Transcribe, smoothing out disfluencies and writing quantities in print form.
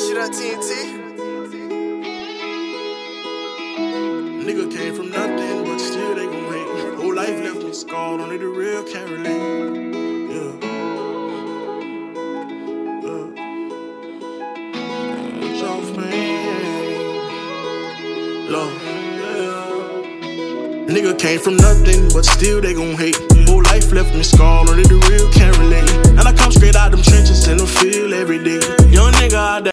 you that TNT? Nigga came from nothing, but still they gon' hate. Whole life left me scarred, only the real can relate. Yeah. What y'all saying? Love. Nigga came from nothing, but still they gon' hate. Whole life left me scarred, only the real can relate. And I come straight out them trenches in the field every day. Young nigga out there.